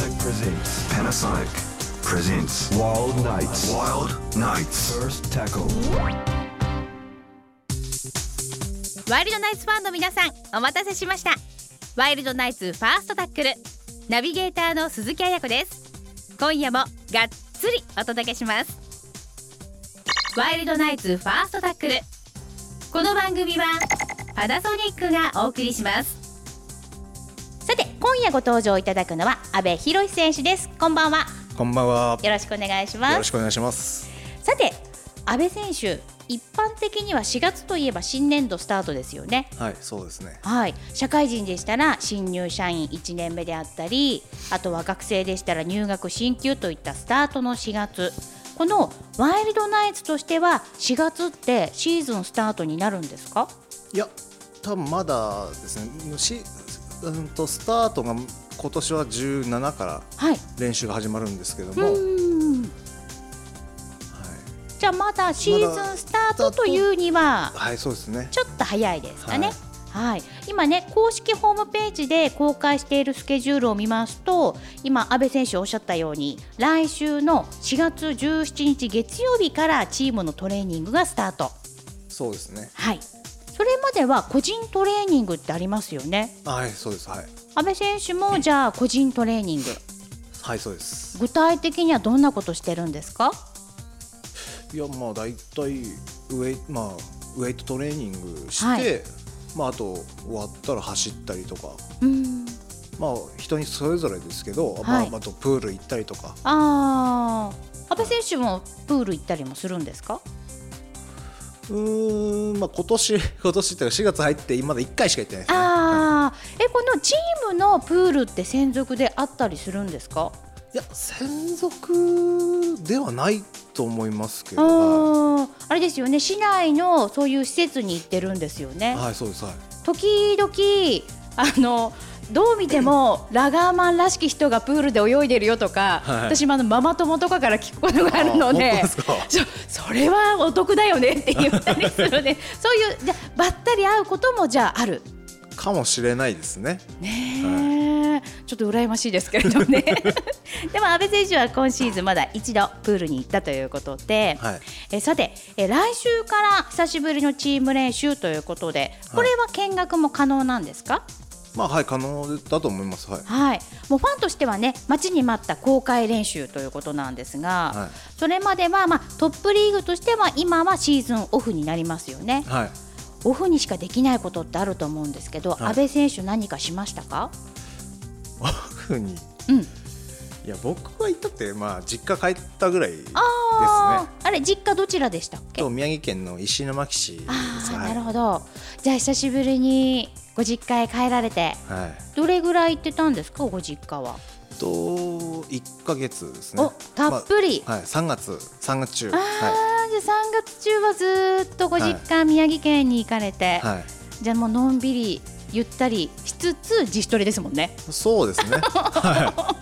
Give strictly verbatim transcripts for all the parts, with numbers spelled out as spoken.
presents Panasonic presents Wild Nights Wild Nights First Tackle ワイルドナイツファンの皆さん、お待たせしました。ワイルドナイツファーストタックルナビゲーターの鈴木彩子です。今夜もがっつりお届けします。ワイルドナイツファーストタックル、この番組はパナソニックがお送りします。さて、今夜ご登場いただくのは阿部寛選手です。こんばんは。 こんばんは。 よろしくお願いします。 よろしくお願いします。 さて、阿部選手、一般的にはしがつといえば新年度スタートですよね。 はい、そうですね。 はい、社会人でしたら新入社員いちねんめであったり、あとは学生でしたら入学進級といったスタートのしがつ、このワイルドナイツとしてはしがつってシーズンスタートになるんですか？ いや、多分まだですね。し、うんとスタートが今年はじゅうしちから練習が始まるんですけども、はい、うーん、はい、 じゃあまだシーズンスタートというには、 はい、そうですね。 ちょっと早いですかね。 はいはい、今ね、公式ホームページで公開しているスケジュールを見ますと、今阿部選手おっしゃったように、来週のしがつじゅうしちにち月曜日からチームのトレーニングがスタート。 そうですね。 はい、それまでは個人トレーニングってありますよね。 はい、そうです。はい。 阿部選手もじゃあ個人トレーニング、 はい、そうです。 具体的にはどんなことしてるんですか？ いや、まあだいたいウェイ、まあ、ウェイトトレーニングして、 はい、 まあ、あと終わったら走ったりとか、 うーん、 まあ人にそれぞれですけど、 はい、 まあ、あとプール行ったりとか。 あー、阿部選手もプール行ったりもするんですか？ うーん、まあ、今年今年っていうかしがつ入ってまだいっかいしか行ってないですね。 あー、え、このチームのプールって専属であったりするんですか？ いや、専属ではないと思いますけど、 あはー、あれですよね、市内のそういう施設に行ってるんですよね。 い、はい、そうです。はい、 時々あのどう見てもラガーマンらしき人がプールで泳いでるよとか、はい、私もあのママ友とかから聞くことがあるので、そ, それはお得だよねって言ったりするのでそういうじゃばったり会うこともじゃああるかもしれないですね。 ねえ、はい、ちょっと羨ましいですけれどねでも阿部選手は今シーズンまだ一度プールに行ったということで、はい、えさてえ来週から久しぶりのチーム練習ということで、これは見学も可能なんですか？はい、 まあ、はい、可能だと思います。はい、 はい、もうファンとしてはね、待ちに待った公開練習ということなんですが、はい、それまでは、まあ、トップリーグとしては今はシーズンオフになりますよね。はい、オフにしかできないことってあると思うんですけど、はい、阿部選手何かしましたか？ オフに、 うん、 いや、僕は行ったって、まあ、実家帰ったぐらいですね。 ああれ、実家どちらでしたっけ？ と宮城県の石巻市です。 あ、はい、なるほど。じゃあ久しぶりにご実家へ帰られて、はい、どれぐらい行ってたんですか、ご実家は？ といっかげつですね。 お、たっぷり、 まあ、はい、さんがつさんがつ中。 あ、はい、じゃあさんがつ中はずっとご実家、はい、宮城県に行かれて、はい、じゃあもうのんびりゆったりしつつ自主トレですもんね。 そうですね、はい、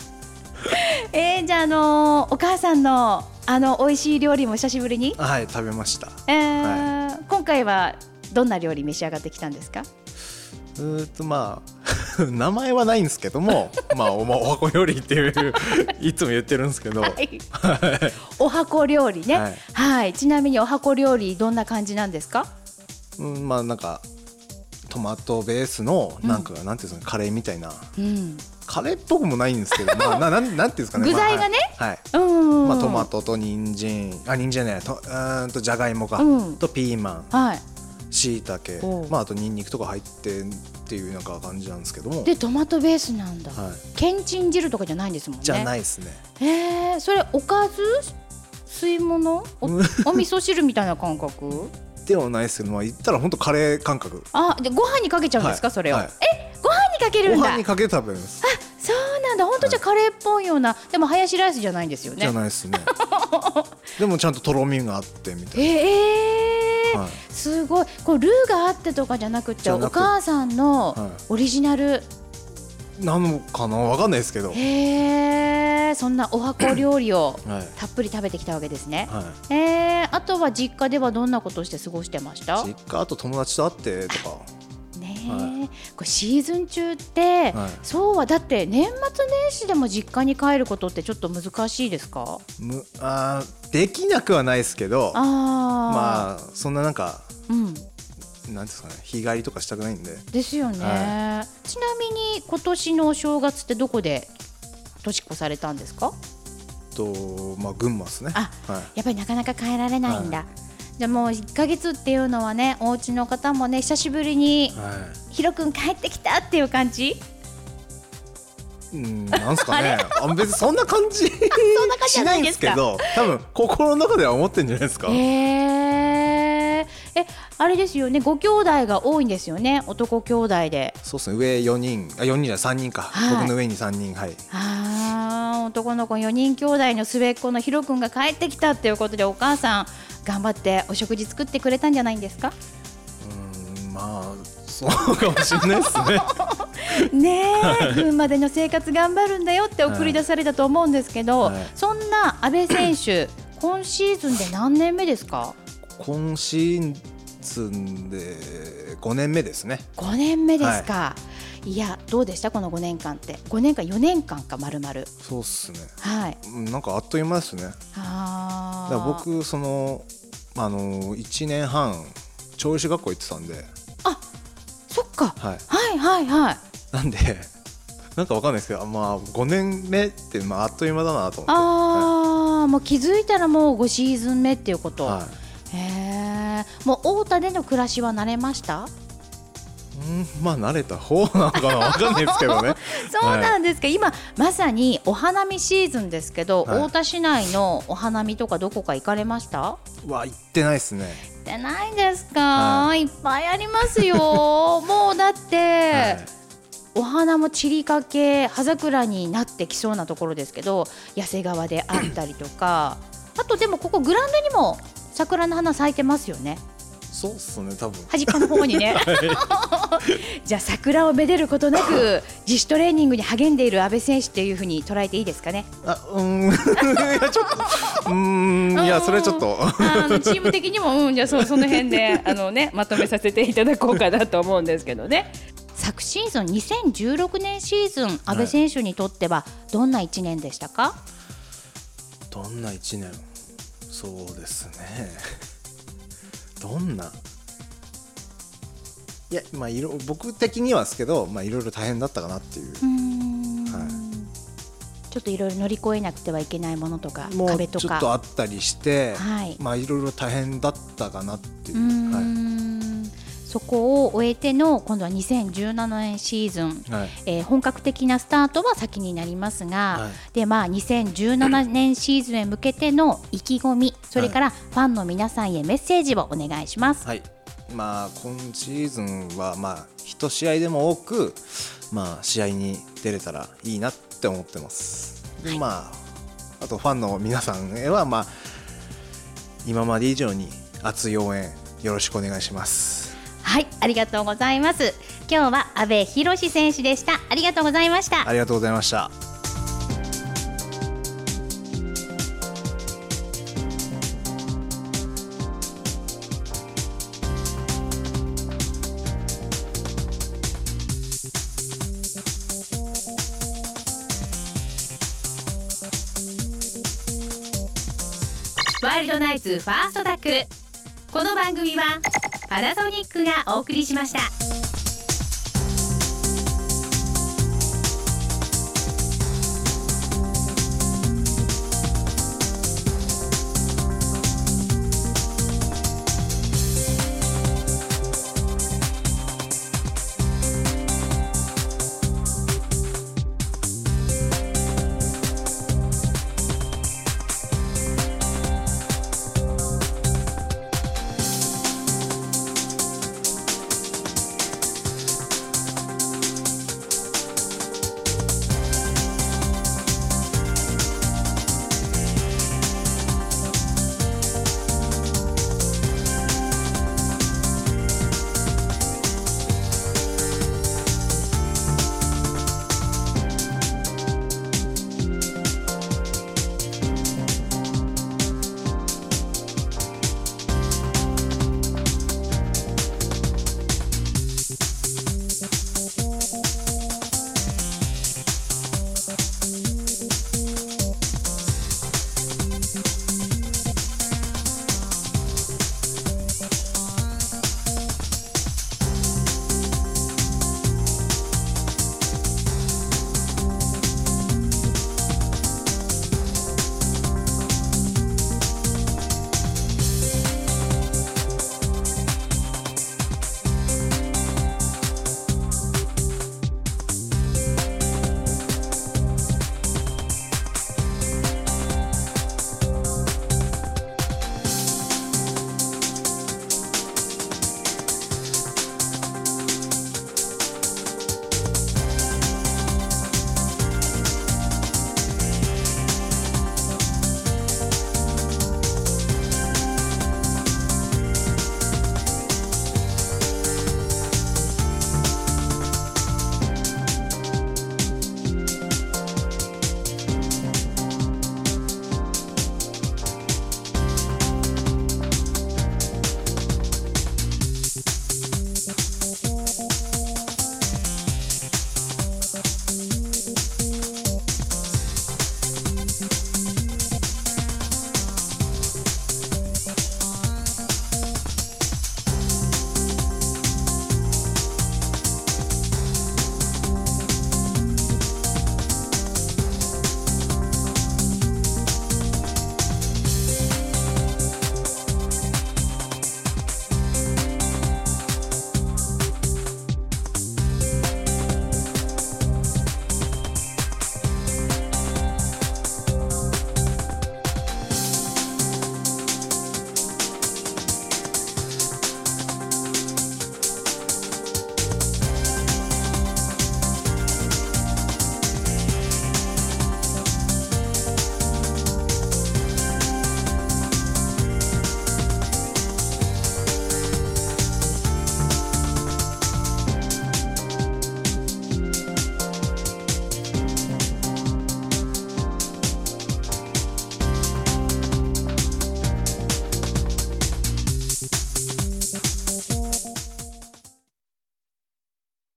えー、じゃあ、あのー、お母さんのあの美味しい料理も久しぶりに、 はい、食べました。 えーはい、今回はどんな料理召し上がってきたんですか？ うーと、まあ名前はないんですけどもまあ お, お箱料理っていういつも言ってるんですけど、はい、 お箱料理ね、はいはい、ちなみにお箱料理どんな感じなんですか？ うん、まあなんかトマトベースのなんか、うん、なんていうんですかね、カレーみたいな、うん、カレーっぽくもないんですけど、まあ、な, なん, なんていうんですかね、 具材がね、 まあ、はい、うん、まあ、トマトと人参、あ、人参じゃない、とうんとじゃがいもか、うん、とピーマン、はい、しいたけ、まあ、あとニンニクとか入ってっていうなんか感じなんですけども、 でトマトベースなんだ、はい、けんちん汁とかじゃないんですもんね。 じゃないですね。 えー、それおかず、吸い物、 お, お味噌汁みたいな感覚ではないですけど、まあ、言ったら本当カレー感覚。 あ、でご飯にかけちゃうんですか、はい、それを、はい、え、ご飯にかけるんだ。 ご飯にかけて食べるんです。 あ、そうなんだ。本当じゃカレーっぽいような、はい、でもハヤシライスじゃないんですよね。 じゃないですねでもちゃんととろみがあってみたいな。 えーはい、すごい。こうルーがあってとかじゃなくて、お母さんのオリジナル、はい、 なのかな、わかんないですけど。 へー、そんなお箱料理をたっぷり食べてきたわけですね。はい、えー、あとは実家ではどんなことをして過ごしてました？ 実家、あと友達と会ってとか。 ね、はい、 ー、これシーズン中って、はい、そうはだって年末年始でも実家に帰ることってちょっと難しいですか？ むあできなくはないですけど、あまあそんななんか、うん、なんですかね、日帰りとかしたくないんで。 ですよね、はい、ちなみに今年のお正月ってどこで年越されたんですか？ とまあ、群馬ですね。 あ、はい、やっぱりなかなか帰られないんだ、はい、じゃあもういっかげつっていうのはね、お家の方もね久しぶりに、はい、ヒロ君帰ってきたっていう感じ？ うん、なんすかねあ別にそんな感じそんな感じじゃないですか。 しないんですけど、多分心の中では思ってるんじゃないですか。 へー、え、あれですよね、ご兄弟が多いんですよね、男兄弟で。 そうですね、上よにん、あよにんじゃさんにんか、はい、僕の上にさんにん、はい、 あ男の子よにん兄弟の末っ子のヒロ君が帰ってきたっていうことで、お母さん頑張ってお食事作ってくれたんじゃないんですか？ うーん、まあそうかもしれないですねねえ、群馬での生活頑張るんだよって送り出されたと思うんですけど、はいはい、そんな阿部選手今シーズンで何年目ですか？ 今シーズンでごねんめですね。 ごねんめですか、はい、いやどうでしたこのごねんかんって。ごねんかんよねんかんか丸々。 そうっすね、 はい、 なんかあっという間ですね。 あだから僕そのあのいちねんはん調理師学校行ってたんで。 あ、そっか、 はい、 はいはいはいなんでなんかわかんないですけど、まあごねんめって、まあ、あっという間だなと思って。あ、 はい、もう気づいたらもうごシーズン目っていうこと、はい、へー、もう太田での暮らしは慣れました？ うん、まあ慣れた方なのかな、わかんないですけどねそうなんですか、はい、今まさにお花見シーズンですけど、はい、太田市内のお花見とかどこか行かれました？ わ、行ってないですね。 行ってないですか、はい、いっぱいありますよもうだって、はい、お花も散りかけ葉桜になってきそうなところですけど、八瀬川であったりとかあとでもここグラウンドにも桜の花咲いてますよね。 そうっすね、多分端っこの方にねじゃあ桜をめでることなく自主トレーニングに励んでいる阿部選手っていう風に捉えていいですかね？ あ、うーんいやちょっとうーんいやそれはちょっとあのチーム的にも、うん、じゃあ そ, その辺であの、ね、まとめさせていただこうかなと思うんですけどね。昨シーズンにせんじゅうろくねんシーズン、阿部選手にとってはどんないちねんでしたか？はい、 どんないちねん、そうですねどんな、いや、まあ、いろ僕的にはですけど、まあ、いろいろ大変だったかなっていう。うーん、はい、 ちょっといろいろ乗り越えなくてはいけないものとか壁とかもうちょっとあったりして、 はい、 まあ、いろいろ大変だったかなっていう。うーん、 はい、そこを終えての今度はにせんじゅうななねんシーズン、はい、えー、本格的なスタートは先になりますが、はい、でまあ、にせんじゅうななねんシーズンへ向けての意気込み、それからファンの皆さんへメッセージをお願いします。 はい、まあ、今シーズンはまあ一試合でも多く、まあ、試合に出れたらいいなって思ってます。で、はい、まあ、あとファンの皆さんへは、まあ、今まで以上に熱い応援よろしくお願いします。 はい、ありがとうございます。今日は阿部寛選手でした。ありがとうございました。 ありがとうございました。 ワイルドナイツファーストタックル、この番組はパナソニックがお送りしました。